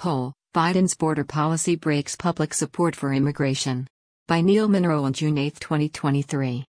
poll, Biden's border policy breaks public support for immigration. By Neil Monroe on June 8, 2023.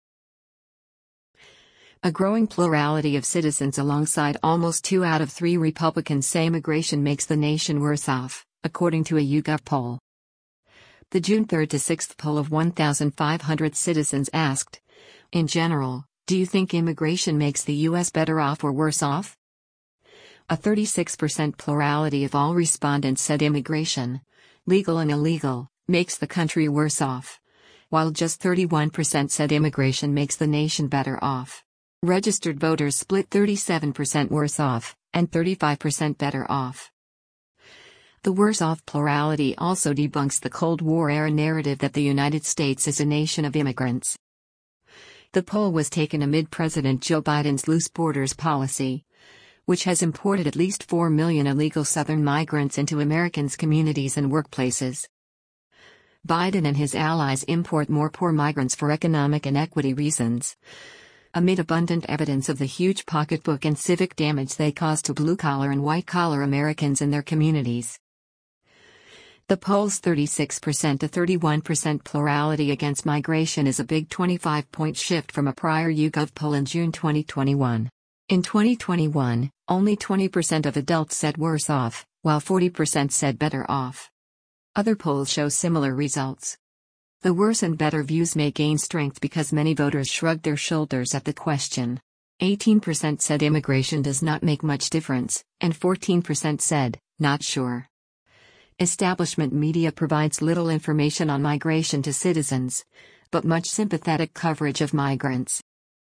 A growing plurality of citizens alongside almost 2 out of 3 Republicans say immigration makes the nation worse off, according to a YouGov poll. The June 3 to 6 poll of 1,500 citizens asked, in general, do you think immigration makes the U.S. better off or worse off? A 36% plurality of all respondents said immigration, legal and illegal, makes the country worse off, while just 31% said immigration makes the nation better off. Registered voters split 37% worse off, and 35% better off. The worse off plurality also debunks the Cold War-era narrative that the United States is a nation of immigrants. The poll was taken amid President Joe Biden's loose borders policy, which has imported at least 4 million illegal Southern migrants into Americans' communities and workplaces. Biden and his allies import more poor migrants for economic and equity reasons, amid abundant evidence of the huge pocketbook and civic damage they cause to blue-collar and white-collar Americans and their communities. The poll's 36% to 31% plurality against migration is a big 25-point shift from a prior YouGov poll in June 2021. In 2021, only 20% of adults said worse off, while 40% said better off. Other polls show similar results. The worse and better views may gain strength because many voters shrugged their shoulders at the question. 18% said immigration does not make much difference, and 14% said, not sure. Establishment media provides little information on migration to citizens, but much sympathetic coverage of migrants.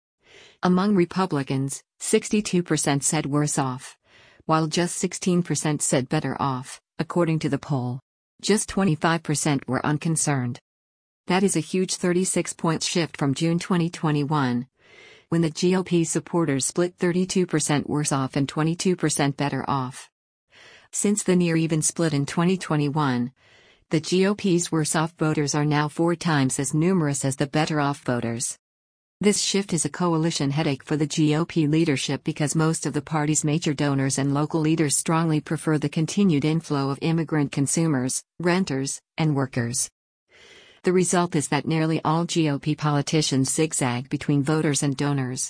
Among Republicans, 62% said worse off, while just 16% said better off, according to the poll. Just 25% were unconcerned. That is a huge 36-point shift from June 2021, when the GOP supporters split 32% worse off and 22% better off. Since the near-even split in 2021, the GOP's worse-off voters are now 4 times as numerous as the better-off voters. This shift is a coalition headache for the GOP leadership because most of the party's major donors and local leaders strongly prefer the continued inflow of immigrant consumers, renters, and workers. The result is that nearly all GOP politicians zigzag between voters and donors.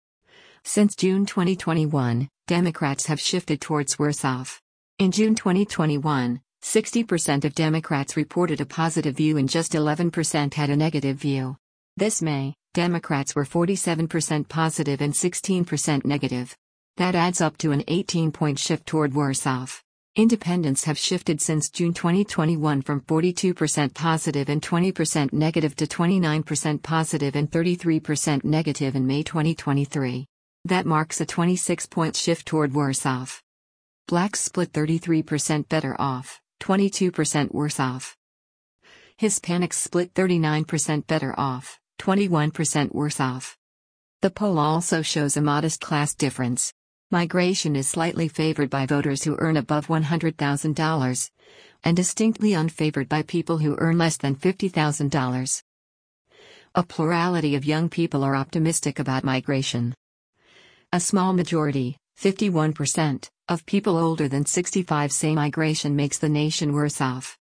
Since June 2021, Democrats have shifted towards worse off. In June 2021, 60% of Democrats reported a positive view and just 11% had a negative view. This May, Democrats were 47% positive and 16% negative. That adds up to an 18-point shift toward worse off. Independents have shifted since June 2021 from 42% positive and 20% negative to 29% positive and 33% negative in May 2023. That marks a 26-point shift toward worse off. Blacks split 33% better off, 22% worse off. Hispanics split 39% better off, 21% worse off. The poll also shows a modest class difference. Migration is slightly favored by voters who earn above $100,000, and distinctly unfavored by people who earn less than $50,000. A plurality of young people are optimistic about migration. A small majority, 51%, of people older than 65 say migration makes the nation worse off.